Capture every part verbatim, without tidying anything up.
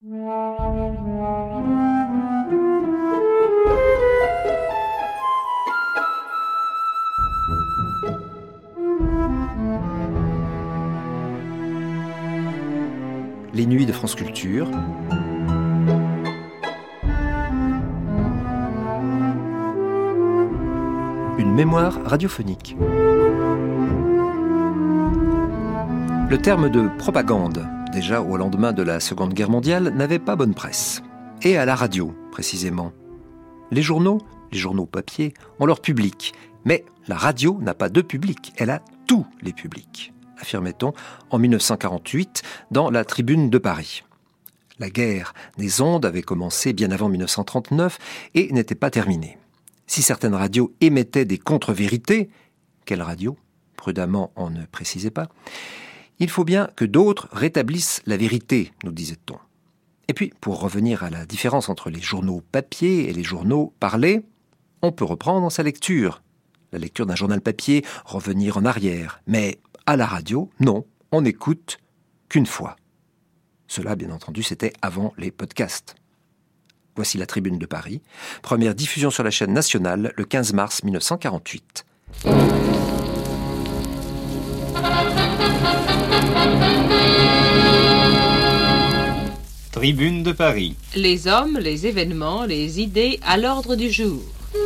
Les nuits de France Culture. Une mémoire radiophonique. Le terme de propagande, déjà au lendemain de la Seconde Guerre mondiale, n'avait pas bonne presse. Et à la radio, précisément. Les journaux, les journaux papier, ont leur public. Mais la radio n'a pas de public, elle a tous les publics, affirmait-on en dix-neuf cent quarante-huit dans la Tribune de Paris. La guerre des ondes avait commencé bien avant dix-neuf cent trente-neuf et n'était pas terminée. Si certaines radios émettaient des contre-vérités, quelle radio ? Prudemment, on ne précisait pas. Il faut bien que d'autres rétablissent la vérité, nous disait-on. Et puis, pour revenir à la différence entre les journaux papier et les journaux parlés, on peut reprendre sa lecture. La lecture d'un journal papier, revenir en arrière. Mais à la radio, non, on n'écoute qu'une fois. Cela, bien entendu, c'était avant les podcasts. Voici la Tribune de Paris. Première diffusion sur la chaîne nationale le quinze mars dix-neuf cent quarante-huit. Tribune de Paris. Les hommes, les événements, les idées à l'ordre du jour.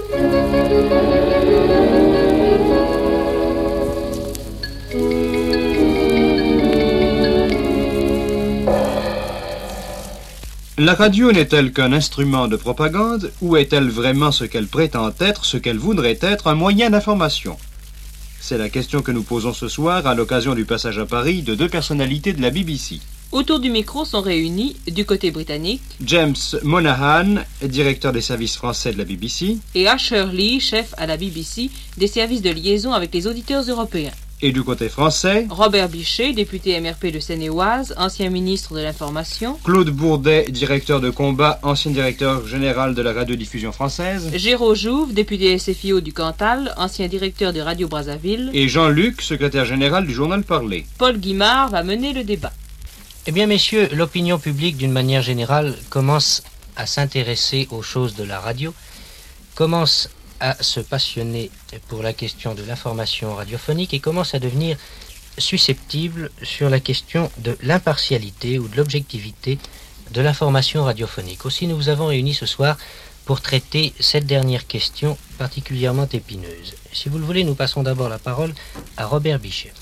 La radio n'est-elle qu'un instrument de propagande ou est-elle vraiment ce qu'elle prétend être, ce qu'elle voudrait être, un moyen d'information ? C'est la question que nous posons ce soir à l'occasion du passage à Paris de deux personnalités de la B B C. Autour du micro sont réunis, du côté britannique, James Monaghan, directeur des services français de la B B C, et Asher Lee, chef à la B B C des services de liaison avec les auditeurs européens. Et du côté français, Robert Bichet, député M R P de Seine-et-Oise, ancien ministre de l'Information, Claude Bourdet, directeur de combat, ancien directeur général de la radiodiffusion française, Géraud Jouve, député S F I O du Cantal, ancien directeur de Radio Brazzaville, et Jean-Luc, secrétaire général du journal Parler. Paul Guimard va mener le débat. Eh bien, messieurs, l'opinion publique, d'une manière générale, commence à s'intéresser aux choses de la radio, commence à se passionner pour la question de l'information radiophonique et commence à devenir susceptible sur la question de l'impartialité ou de l'objectivité de l'information radiophonique. Aussi, nous vous avons réunis ce soir pour traiter cette dernière question particulièrement épineuse. Si vous le voulez, nous passons d'abord la parole à Robert Bichet.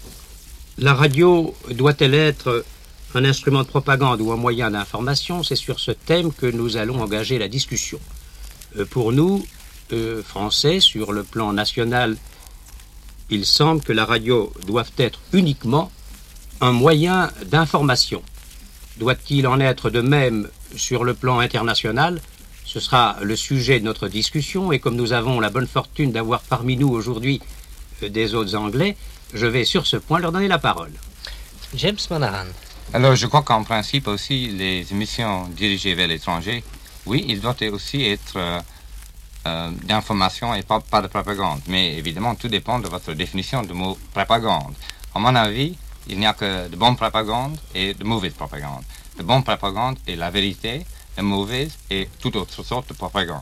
La radio doit-elle être un instrument de propagande ou un moyen d'information ? C'est sur ce thème que nous allons engager la discussion. Euh, pour nous, euh, Français, sur le plan national, il semble que la radio doit être uniquement un moyen d'information. Doit-il en être de même sur le plan international ? Ce sera le sujet de notre discussion, et comme nous avons la bonne fortune d'avoir parmi nous aujourd'hui euh, des autres Anglais, je vais sur ce point leur donner la parole. James Monaghan. Alors, je crois qu'en principe aussi, les émissions dirigées vers l'étranger, oui, ils doivent aussi être euh, euh, d'information et pas, pas de propagande. Mais évidemment, tout dépend de votre définition du mot propagande. À mon avis, il n'y a que de bonne propagande et de mauvaise propagande. De bonne propagande est la vérité, de mauvaise est toute autre sorte de propagande.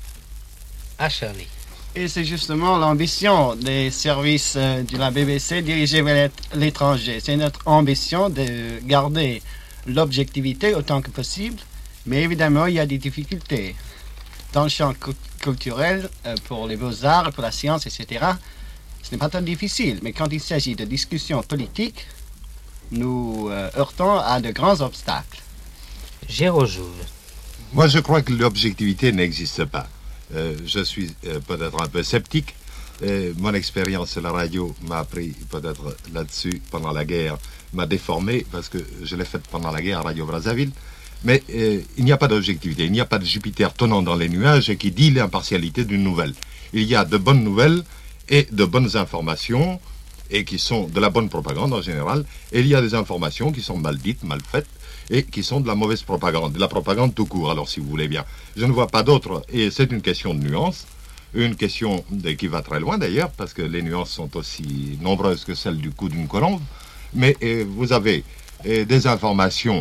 Ah, Shirley. Et c'est justement l'ambition des services euh, de la B B C dirigés vers l'étranger. C'est notre ambition de garder l'objectivité autant que possible, mais évidemment, il y a des difficultés. Dans le champ cu- culturel, euh, pour les beaux-arts, pour la science, et cetera, ce n'est pas très difficile. Mais quand il s'agit de discussions politiques, nous euh, heurtons à de grands obstacles. Géraud Jouve. Moi, je crois que l'objectivité n'existe pas. Euh, je suis euh, peut-être un peu sceptique. Euh, mon expérience à la radio m'a appris peut-être là-dessus pendant la guerre, m'a déformé parce que je l'ai faite pendant la guerre à Radio Brazzaville. Mais euh, il n'y a pas d'objectivité, il n'y a pas de Jupiter tonnant dans les nuages et qui dit l'impartialité d'une nouvelle. Il y a de bonnes nouvelles et de bonnes informations et qui sont de la bonne propagande en général. Et il y a des informations qui sont mal dites, mal faites, et qui sont de la mauvaise propagande, de la propagande tout court, alors si vous voulez bien. Je ne vois pas d'autre, et c'est une question de nuance, une question de, qui va très loin d'ailleurs, parce que les nuances sont aussi nombreuses que celles du coup d'une colombe, mais et, vous avez et, des informations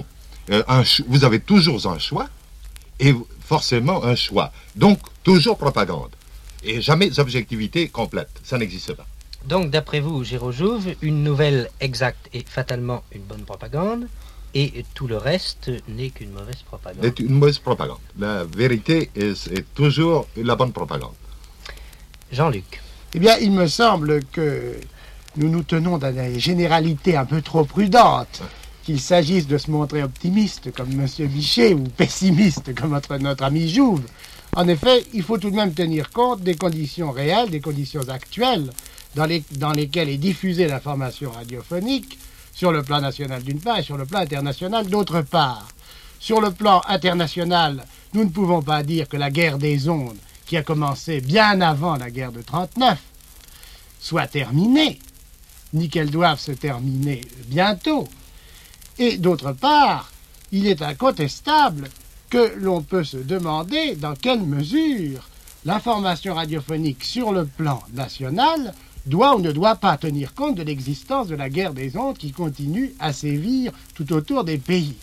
euh, un ch- vous avez toujours un choix, et forcément un choix. Donc, toujours propagande. Et jamais objectivité complète. Ça n'existe pas. Donc, d'après vous, Géraud Jouve, une nouvelle exacte est fatalement une bonne propagande, et tout le reste n'est qu'une mauvaise propagande. C'est une mauvaise propagande. La vérité est, est toujours la bonne propagande. Jean-Luc. Eh bien, il me semble que nous nous tenons dans des généralités un peu trop prudentes, qu'il s'agisse de se montrer optimiste comme M. Bichet ou pessimiste comme notre, notre ami Jouve. En effet, il faut tout de même tenir compte des conditions réelles, des conditions actuelles dans, les, dans lesquelles est diffusée l'information radiophonique, sur le plan national d'une part et sur le plan international d'autre part. Sur le plan international, nous ne pouvons pas dire que la guerre des ondes, qui a commencé bien avant la guerre de trente-neuf, soit terminée, ni qu'elle doive se terminer bientôt. Et d'autre part, il est incontestable que l'on peut se demander dans quelle mesure l'information radiophonique sur le plan national doit ou ne doit pas tenir compte de l'existence de la guerre des ondes qui continue à sévir tout autour des pays.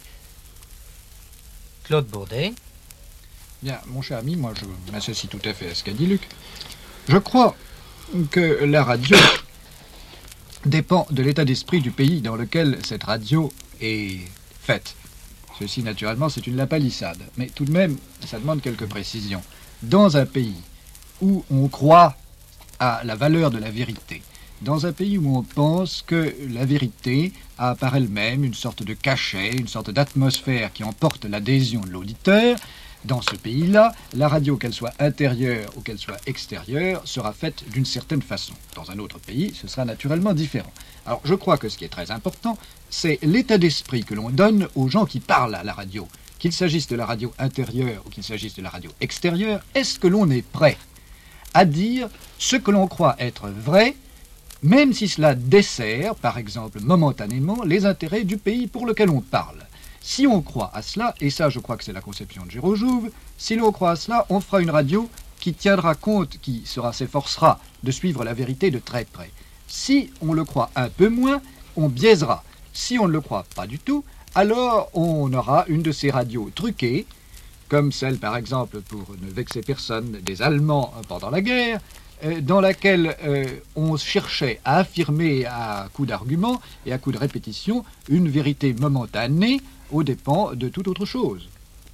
Claude Bourdet. Bien, mon cher ami, moi je m'associe tout à fait à ce qu'a dit Luc. Je crois que la radio dépend de l'état d'esprit du pays dans lequel cette radio est faite. Ceci, naturellement, c'est une lapalissade. Mais tout de même, ça demande quelques précisions. Dans un pays où on croit à la valeur de la vérité, dans un pays où on pense que la vérité a par elle-même une sorte de cachet, une sorte d'atmosphère qui emporte l'adhésion de l'auditeur, dans ce pays-là, la radio, qu'elle soit intérieure ou qu'elle soit extérieure, sera faite d'une certaine façon. Dans un autre pays, ce sera naturellement différent. Alors, je crois que ce qui est très important, c'est l'état d'esprit que l'on donne aux gens qui parlent à la radio. Qu'il s'agisse de la radio intérieure ou qu'il s'agisse de la radio extérieure, est-ce que l'on est prêt à dire ce que l'on croit être vrai, même si cela dessert, par exemple, momentanément, les intérêts du pays pour lequel on parle. Si on croit à cela, et ça je crois que c'est la conception de Géraud Jouve, si l'on croit à cela, on fera une radio qui tiendra compte, qui sera, s'efforcera de suivre la vérité de très près. Si on le croit un peu moins, on biaisera. Si on ne le croit pas du tout, alors on aura une de ces radios truquées, comme celle par exemple, pour ne vexer personne, des Allemands pendant la guerre, euh, dans laquelle euh, on cherchait à affirmer à coups d'arguments et à coups de répétition une vérité momentanée aux dépens de toute autre chose.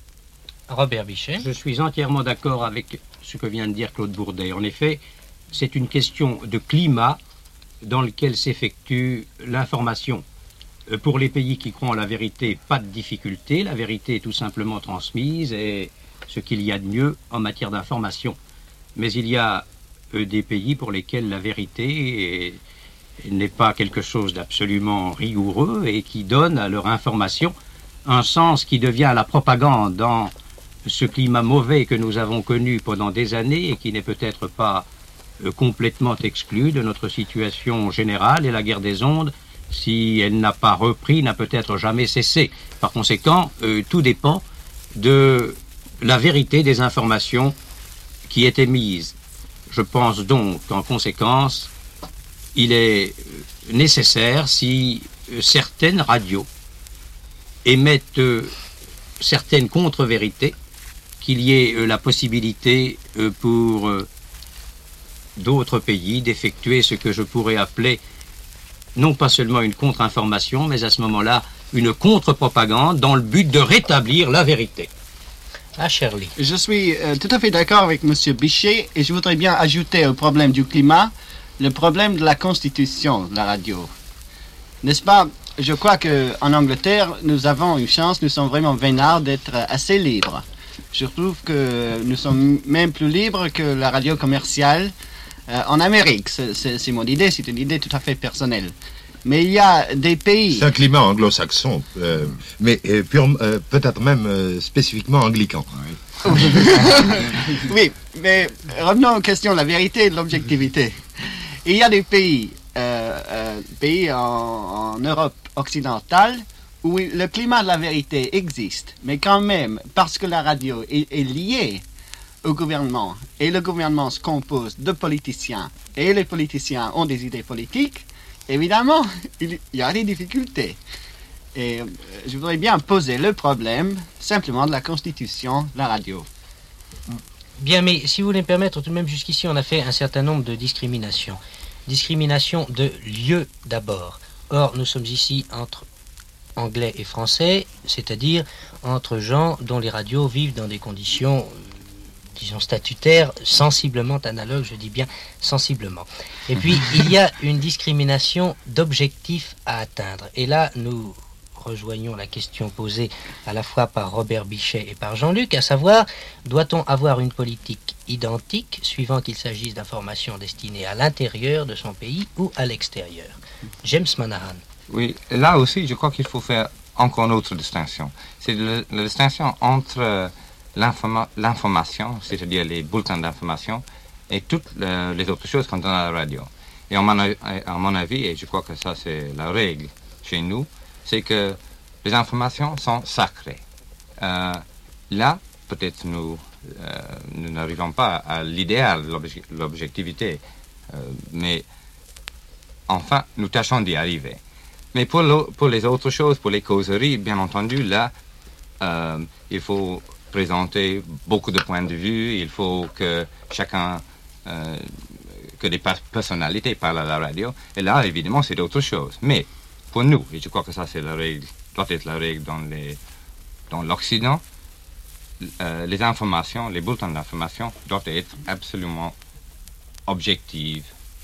Robert Bichet. Je suis entièrement d'accord avec ce que vient de dire Claude Bourdet. En effet, c'est une question de climat dans lequel s'effectue l'information. Pour les pays qui croient en la vérité, pas de difficulté. La vérité est tout simplement transmise et ce qu'il y a de mieux en matière d'information. Mais il y a euh, des pays pour lesquels la vérité est, n'est pas quelque chose d'absolument rigoureux et qui donnent à leur information un sens qui devient la propagande dans ce climat mauvais que nous avons connu pendant des années et qui n'est peut-être pas euh, complètement exclu de notre situation générale, et la guerre des ondes, si elle n'a pas repris, n'a peut-être jamais cessé. Par conséquent, euh, tout dépend de la vérité des informations qui est émise. Je pense donc qu'en conséquence, il est nécessaire, si euh, certaines radios émettent euh, certaines contre-vérités, qu'il y ait euh, la possibilité euh, pour euh, d'autres pays d'effectuer ce que je pourrais appeler non pas seulement une contre-information, mais à ce moment-là, une contre-propagande dans le but de rétablir la vérité. Ah, Shirley. Je suis euh, tout à fait d'accord avec M. Bichet et je voudrais bien ajouter au problème du climat le problème de la constitution de la radio. N'est-ce pas? Je crois qu'en Angleterre, nous avons une chance, nous sommes vraiment vénards d'être assez libres. Je trouve que nous sommes même plus libres que la radio commerciale euh, en Amérique. C'est, c'est, c'est mon idée, c'est une idée tout à fait personnelle. Mais il y a des pays... C'est un climat anglo-saxon, euh, mais euh, pure, euh, peut-être même euh, spécifiquement anglican. Oui. Oui, mais revenons aux questions de la vérité et de l'objectivité. Il y a des pays, euh, euh, pays en, en Europe occidentale où le climat de la vérité existe, mais quand même, parce que la radio est, est liée au gouvernement, et le gouvernement se compose de politiciens, et les politiciens ont des idées politiques, évidemment, il y a des difficultés. Et euh, je voudrais bien poser le problème simplement de la constitution de la radio. Bien, mais si vous voulez me permettre, tout de même jusqu'ici, on a fait un certain nombre de discriminations. Discrimination de lieu d'abord. Or, nous sommes ici entre anglais et français, c'est-à-dire entre gens dont les radios vivent dans des conditions, disons, statutaires, sensiblement analogues, je dis bien sensiblement. Et puis, il y a une discrimination d'objectifs à atteindre. Et là, nous rejoignons la question posée à la fois par Robert Bichet et par Jean-Luc, à savoir, doit-on avoir une politique identique, suivant qu'il s'agisse d'informations destinées à l'intérieur de son pays ou à l'extérieur? James Manahan. Oui, là aussi, je crois qu'il faut faire encore une autre distinction. C'est le- la distinction entre euh, l'informa- l'information, c'est-à-dire les bulletins d'information, et toutes euh, les autres choses qu'on donne à la radio. Et à mon, a- à mon avis, et je crois que ça c'est la règle chez nous, c'est que les informations sont sacrées. Euh, là, peut-être nous, euh, nous n'arrivons pas à l'idéal, l'obje- l'objectivité, euh, mais enfin, nous tâchons d'y arriver. Mais pour, l'au- pour les autres choses, pour les causeries, bien entendu, là, euh, il faut présenter beaucoup de points de vue, il faut que chacun, euh, que des per- personnalités parlent à la radio, et là, évidemment, c'est autre chose. Mais pour nous, et je crois que ça, c'est la règle, doit être la règle dans les, dans l'Occident, euh, les informations, les bulletins d'information doivent être absolument objectives.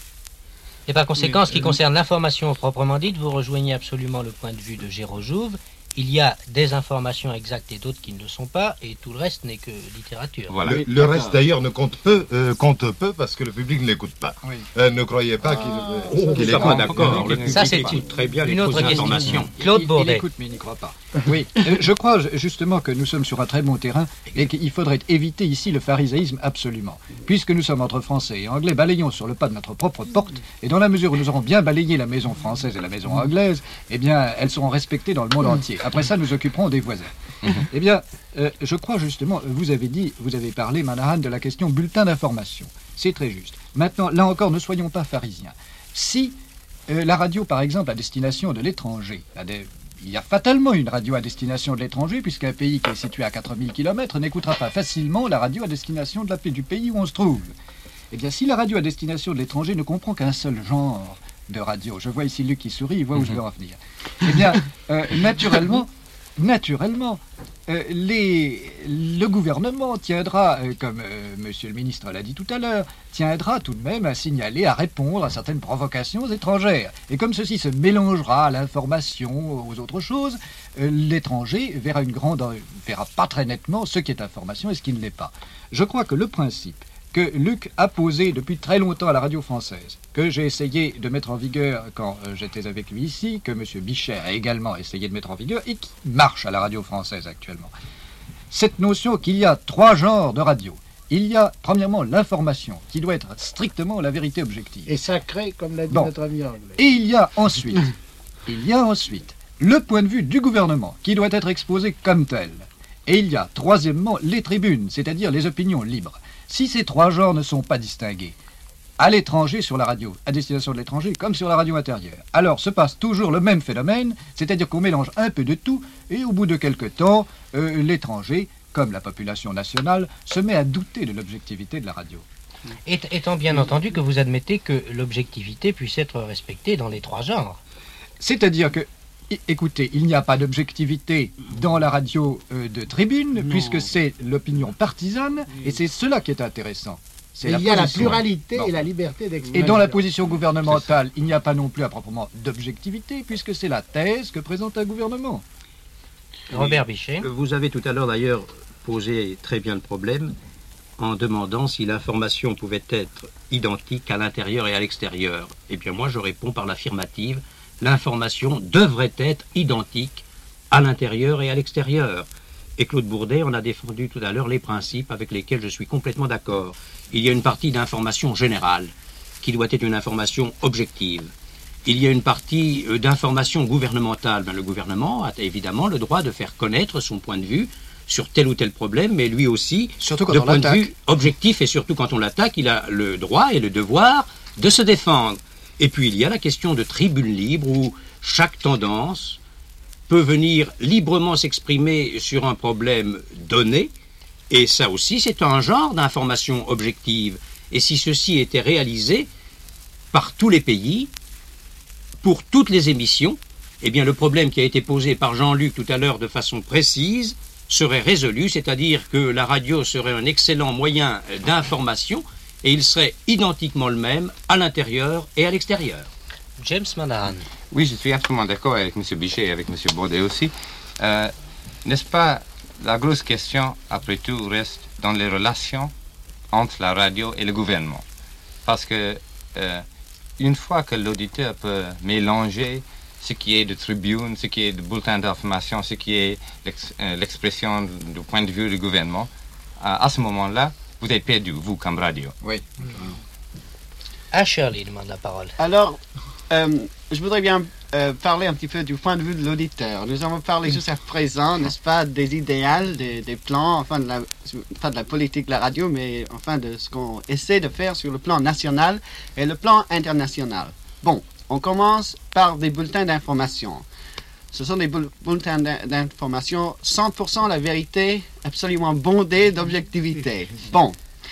Et par conséquent, en ce qui concerne l'information proprement dite, vous rejoignez absolument le point de vue de Géraud Jouve. Il y a des informations exactes et d'autres qui ne le sont pas, et tout le reste n'est que littérature. Voilà. Le, le reste d'ailleurs ne compte peu, euh, compte peu parce que le public ne l'écoute pas. Oui. Euh, ne croyez pas qu'il Oh, qu'il nous sommes écoute. pas d'accord. Le Ça, public c'est écoute très bien une les autre fausses question. informations. Claude Il- il, Bourdet. écoute, mais il n'y croit pas. Oui, euh, je crois ju- justement que nous sommes sur un très bon terrain et qu'il faudrait éviter ici le pharisaïsme absolument. Puisque nous sommes entre Français et Anglais, balayons sur le pas de notre propre porte, et dans la mesure où nous aurons bien balayé la maison française et la maison anglaise, eh bien, elles seront respectées dans le monde entier. Après ça, nous occuperons des voisins. Eh bien, euh, je crois justement, vous avez dit, vous avez parlé, Manahan, de la question bulletin d'information. C'est très juste. Maintenant, là encore, ne soyons pas pharisiens. Si euh, la radio, par exemple, à destination de l'étranger, a des- il y a fatalement une radio à destination de l'étranger, puisqu'un pays qui est situé à quatre mille kilomètres n'écoutera pas facilement la radio à destination de la, du pays où on se trouve. Eh bien, si la radio à destination de l'étranger ne comprend qu'un seul genre de radio, je vois ici Luc qui sourit, il voit où je veux en venir, eh bien, euh, naturellement, naturellement, euh, les, le gouvernement tiendra, euh, comme euh, monsieur le ministre l'a dit tout à l'heure, tiendra tout de même à signaler, à répondre à certaines provocations étrangères. Et comme ceci se mélangera à l'information, aux autres choses, euh, l'étranger verra une grande, verra pas très nettement ce qui est information et ce qui ne l'est pas. Je crois que le principe que Luc a posé depuis très longtemps à la radio française, que j'ai essayé de mettre en vigueur quand euh, j'étais avec lui ici, que M. Bichet a également essayé de mettre en vigueur et qui marche à la radio française actuellement. Cette notion qu'il y a trois genres de radio. Il y a, premièrement, l'information, qui doit être strictement la vérité objective. Et sacré, comme l'a dit Bon. notre ami anglais. Et il y a ensuite, il y a ensuite le point de vue du gouvernement, qui doit être exposé comme tel. Et il y a, troisièmement, les tribunes, c'est-à-dire les opinions libres. Si ces trois genres ne sont pas distingués, à l'étranger sur la radio, à destination de l'étranger, comme sur la radio intérieure, alors se passe toujours le même phénomène, c'est-à-dire qu'on mélange un peu de tout, et au bout de quelque temps, euh, l'étranger, comme la population nationale, se met à douter de l'objectivité de la radio. Et- étant bien entendu que vous admettez que l'objectivité puisse être respectée dans les trois genres. C'est-à-dire que, é- écoutez, il n'y a pas d'objectivité dans la radio euh, de tribune, puisque c'est l'opinion partisane, et c'est cela qui est intéressant. C'est Et la il y a la position. pluralité Bon. et la liberté d'expression. Et dans la position gouvernementale, il n'y a pas non plus à proprement d'objectivité, puisque c'est la thèse que présente un gouvernement. Robert Bichet. Vous avez tout à l'heure d'ailleurs posé très bien le problème en demandant si l'information pouvait être identique à l'intérieur et à l'extérieur. Eh bien moi je réponds par l'affirmative, l'information devrait être identique à l'intérieur et à l'extérieur. Et Claude Bourdet en a défendu tout à l'heure les principes avec lesquels je suis complètement d'accord. Il y a une partie d'information générale qui doit être une information objective. Il y a une partie euh, d'information gouvernementale. Ben, le gouvernement a évidemment le droit de faire connaître son point de vue sur tel ou tel problème, mais lui aussi, Surtout quand de on point de l'attaque. vue objectif, et surtout quand on l'attaque, il a le droit et le devoir de se défendre. Et puis il y a la question de tribune libre où chaque tendance peut venir librement s'exprimer sur un problème donné, et ça aussi c'est un genre d'information objective. Et si ceci était réalisé par tous les pays, pour toutes les émissions, eh bien le problème qui a été posé par Jean-Luc tout à l'heure de façon précise serait résolu, c'est-à-dire que la radio serait un excellent moyen d'information et il serait identiquement le même à l'intérieur et à l'extérieur. James Manahan. Oui, je suis absolument d'accord avec M. Bichet et avec M. Baudet aussi. Euh, n'est-ce pas, la grosse question, après tout, reste dans les relations entre la radio et le gouvernement. Parce que euh, une fois que l'auditeur peut mélanger ce qui est de tribune, ce qui est de bulletin d'information, ce qui est l'ex, euh, l'expression du point de vue du gouvernement, à, à ce moment-là, vous êtes perdu, vous, comme radio. Oui. Ah, Shirley demande la parole. Alors, euh, je voudrais bien euh, parler un petit peu du point de vue de l'auditeur. Nous avons parlé jusqu'à présent, n'est-ce pas, des idéaux, des, des plans, enfin de la, pas de la politique de la radio, mais enfin de ce qu'on essaie de faire sur le plan national et le plan international. Bon, on commence par des bulletins d'information. Ce sont des bulletins d'information cent pour cent la vérité, absolument bondés d'objectivité. Bon,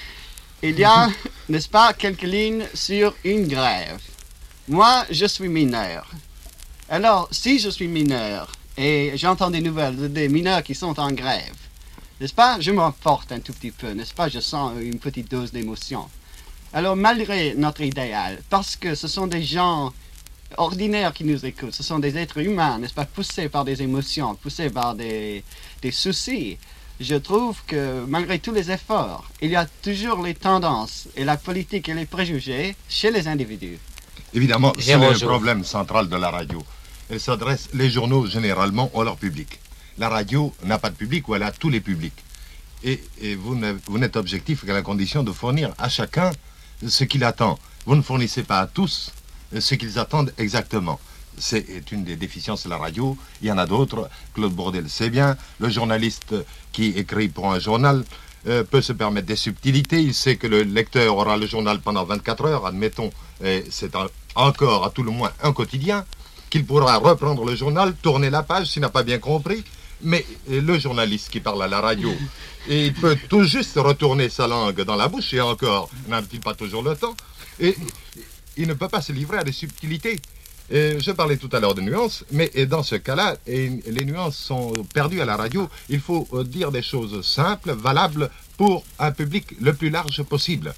il y a, n'est-ce pas, quelques lignes sur une grève. Moi, je suis mineur. Alors, si je suis mineur et j'entends des nouvelles des mineurs qui sont en grève, n'est-ce pas, je m'emporte un tout petit peu, n'est-ce pas, je sens une petite dose d'émotion. Alors, malgré notre idéal, parce que ce sont des gens ordinaires qui nous écoutent, ce sont des êtres humains, n'est-ce pas, poussés par des émotions, poussés par des, des soucis, je trouve que malgré tous les efforts, il y a toujours les tendances et la politique et les préjugés chez les individus. Évidemment, c'est le problème central de la radio. Elle s'adresse, les journaux généralement, à leur public. La radio n'a pas de public ou elle a tous les publics. Et, et vous, vous n'êtes objectif qu'à la condition de fournir à chacun ce qu'il attend. Vous ne fournissez pas à tous ce qu'ils attendent exactement. C'est une des déficiences de la radio. Il y en a d'autres. Claude Bourdel sait bien. Le journaliste qui écrit pour un journal euh, peut se permettre des subtilités. Il sait que le lecteur aura le journal pendant vingt-quatre heures, admettons. C'est un, encore, à tout le moins, un quotidien, qu'il pourra reprendre le journal, tourner la page s'il n'a pas bien compris. Mais le journaliste qui parle à la radio, et il peut tout juste retourner sa langue dans la bouche, et encore, n'a-t-il pas toujours le temps, et il ne peut pas se livrer à des subtilités. Et je parlais tout à l'heure de nuances, mais dans ce cas-là, les nuances sont perdues à la radio. Il faut dire des choses simples, valables pour un public le plus large possible.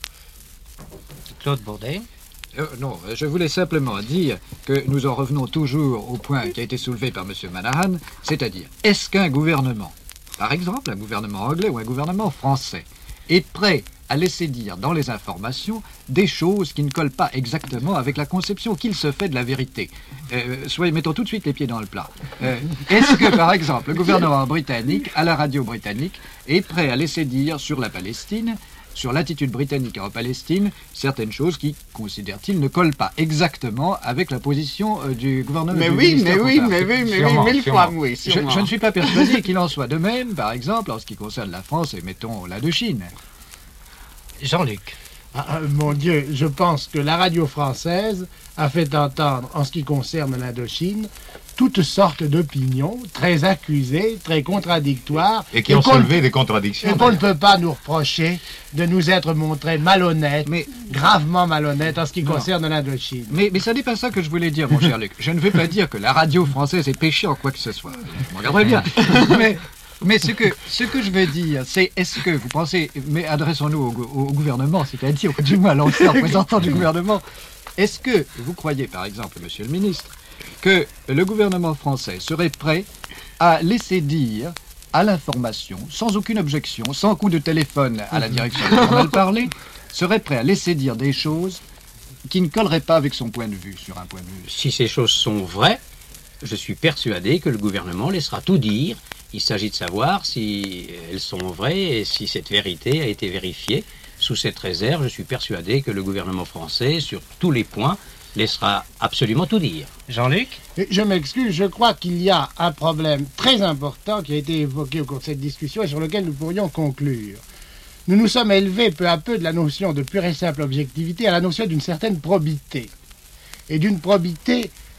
Claude Bourdet. Euh, non, je voulais simplement dire que nous en revenons toujours au point qui a été soulevé par M. Manahan, c'est-à-dire, est-ce qu'un gouvernement, par exemple un gouvernement anglais ou un gouvernement français, est prêt à laisser dire dans les informations des choses qui ne collent pas exactement avec la conception qu'il se fait de la vérité. Euh, soyez, mettons tout de suite les pieds dans le plat. Euh, est-ce que, par exemple, le gouvernement britannique, à la radio britannique, est prêt à laisser dire sur la Palestine, sur l'attitude britannique en Palestine, certaines choses qui, considère-t-il, ne collent pas exactement avec la position euh, du gouvernement. Mais du oui, mais oui, mais oui, mais sûrement, oui, mille fois oui, je, je ne suis pas persuadé qu'il en soit de même, par exemple, en ce qui concerne la France et, mettons, l'Indochine. Jean-Luc. Ah, mon Dieu, je pense que la radio française a fait entendre, en ce qui concerne l'Indochine, toutes sortes d'opinions, très accusées, très contradictoires. Et qui et ont soulevé des contradictions. Et qu'on ne peut pas nous reprocher de nous être montrés malhonnêtes, mais gravement malhonnêtes en ce qui non. concerne l'Indochine. Mais, mais ça n'est pas ça que je voulais dire, mon cher Luc. Je ne veux pas dire que la radio française est péchée en quoi que ce soit. Je m'en garderai bien. Mais... Mais ce que, ce que je veux dire, c'est est-ce que vous pensez, mais adressons-nous au, au gouvernement, c'est-à-dire du moins à l'ancien représentant du gouvernement, est-ce que vous croyez, par exemple, monsieur le ministre, que le gouvernement français serait prêt à laisser dire à l'information, sans aucune objection, sans coup de téléphone à la direction du journal parlé, serait prêt à laisser dire des choses qui ne colleraient pas avec son point de vue, sur un point de vue? Si ces choses sont vraies, je suis persuadé que le gouvernement laissera tout dire. Il s'agit de savoir si elles sont vraies et si cette vérité a été vérifiée. Sous cette réserve, je suis persuadé que le gouvernement français, sur tous les points, laissera absolument tout dire. Jean-Luc ? Je m'excuse, je crois qu'il y a un problème très important qui a été évoqué au cours de cette discussion et sur lequel nous pourrions conclure. Nous nous sommes élevés peu à peu de la notion de pure et simple objectivité à la notion d'une certaine probité. Et d'une probité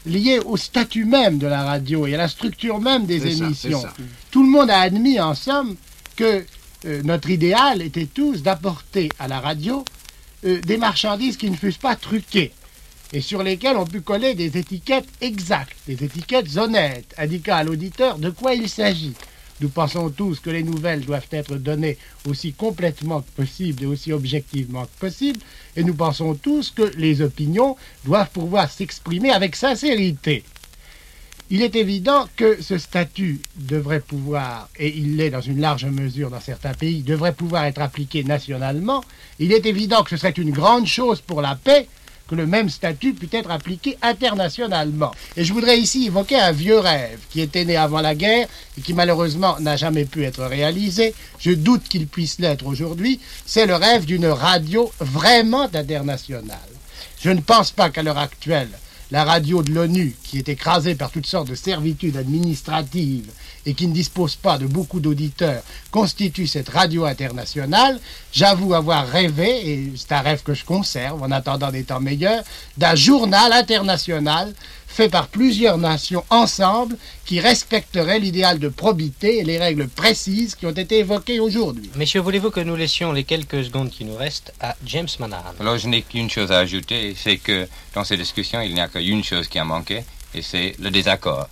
liées au statut même de la radio et à la structure même des C'est ça, émissions. c'est ça. Tout le monde a admis, en somme, que euh, notre idéal était tous d'apporter à la radio euh, des marchandises qui ne fussent pas truquées et sur lesquelles on put coller des étiquettes exactes, des étiquettes honnêtes, indiquant à l'auditeur de quoi il s'agit. Nous pensons tous que les nouvelles doivent être données aussi complètement que possible et aussi objectivement que possible, et nous pensons tous que les opinions doivent pouvoir s'exprimer avec sincérité. Il est évident que ce statut devrait pouvoir, et il l'est dans une large mesure dans certains pays, devrait pouvoir être appliqué nationalement. Il est évident que ce serait une grande chose pour la paix que le même statut puisse être appliqué internationalement. Et je voudrais ici évoquer un vieux rêve qui était né avant la guerre et qui malheureusement n'a jamais pu être réalisé. Je doute qu'il puisse l'être aujourd'hui. C'est le rêve d'une radio vraiment internationale. Je ne pense pas qu'à l'heure actuelle, la radio de l'ONU, qui est écrasée par toutes sortes de servitudes administratives et qui ne dispose pas de beaucoup d'auditeurs, constitue cette radio internationale. J'avoue avoir rêvé, et c'est un rêve que je conserve en attendant des temps meilleurs, d'un journal international fait par plusieurs nations ensemble qui respecterait l'idéal de probité et les règles précises qui ont été évoquées aujourd'hui. Messieurs, voulez-vous que nous laissions les quelques secondes qui nous restent à James Manahan? Alors, je n'ai qu'une chose à ajouter, c'est que dans ces discussions, il n'y a qu'une chose qui a manqué, et c'est le désaccord.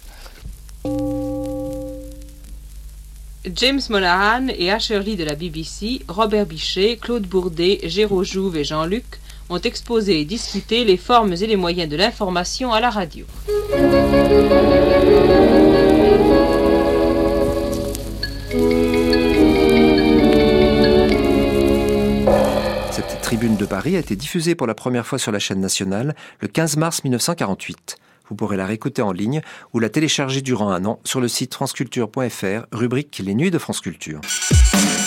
James Manahan et Asher Lee de la B B C, Robert Bichet, Claude Bourdet, Géraud Jouve et Jean-Luc ont exposé et discuté les formes et les moyens de l'information à la radio. Cette tribune de Paris a été diffusée pour la première fois sur la chaîne nationale le quinze mars mille neuf cent quarante-huit. Vous pourrez la réécouter en ligne ou la télécharger durant un an sur le site franceculture point f r, rubrique Les Nuits de France Culture.